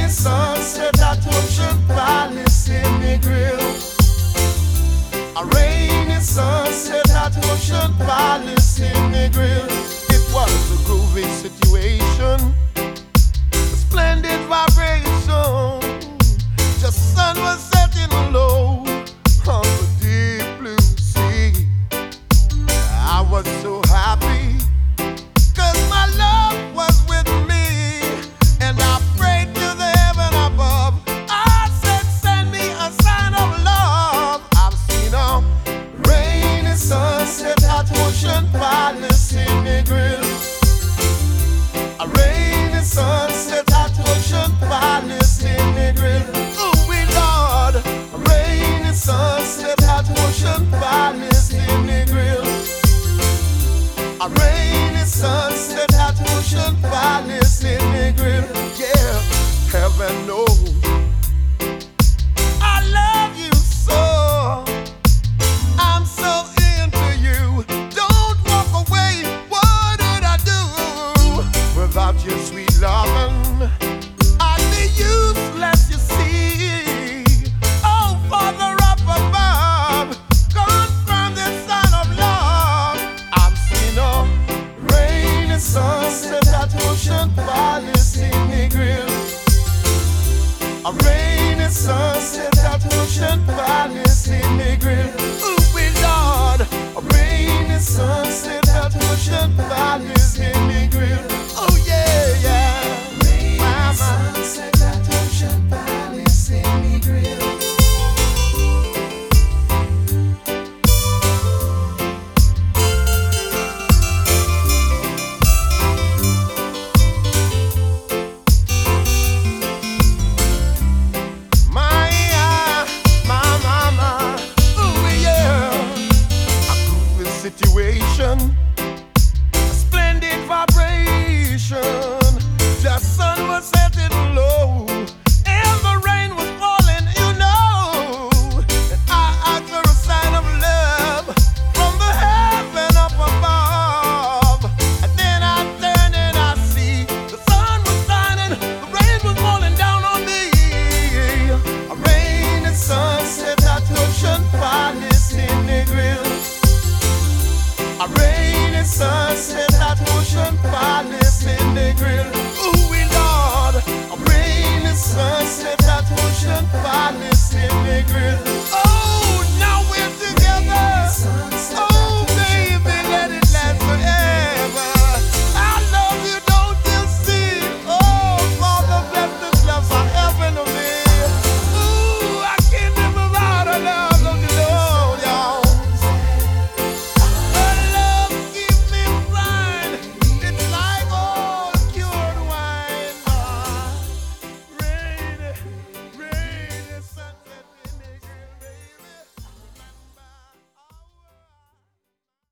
rainy sunset at Ocean Palace in the grill. A rainy sunset at Ocean Palace in the grill. It was a groovy situation, a splendid vibration. Just sun was setting low on the deep blue sea. I was so happy, 'cause my love was with me, and I prayed to the heaven above. I said, send me a sign of love. I've seen a rainy sunset at Ocean Palace in the grill. A rainy sunset at Ocean Palace in the grill. Oh, we Lord, a rainy sunset at Ocean Palace in the grill. A rainy sunset at Ocean Palace in the grill. Yeah, heaven knows I love you so. I'm so into you. Don't walk away. What did I do without your sweet loving? I'd be useless, you see. Oh, Father up above, confirm this sign of love. I've seen a rainy sunset at Ocean Palace in the grill. A rainy sunset at Ocean Palace in the grill. Ooh, we Lord, a rainy sunset at Ocean Palace in the grill. Oh yeah, yeah. Rainy sunset at Ocean Palace in the grill. Situation, a splendid vibration. Just sun was setting low, and the rain was falling, you know. And I asked for a sign of love from the heaven up above. And then I turned and I see the sun was shining, the rain was falling down on me. A rainy sunset at Ocean Palace in the grill. A rainy sunset at Ocean Palace in the grill. Ooh, we Lord, a rainy sunset at Ocean Palace in the grill.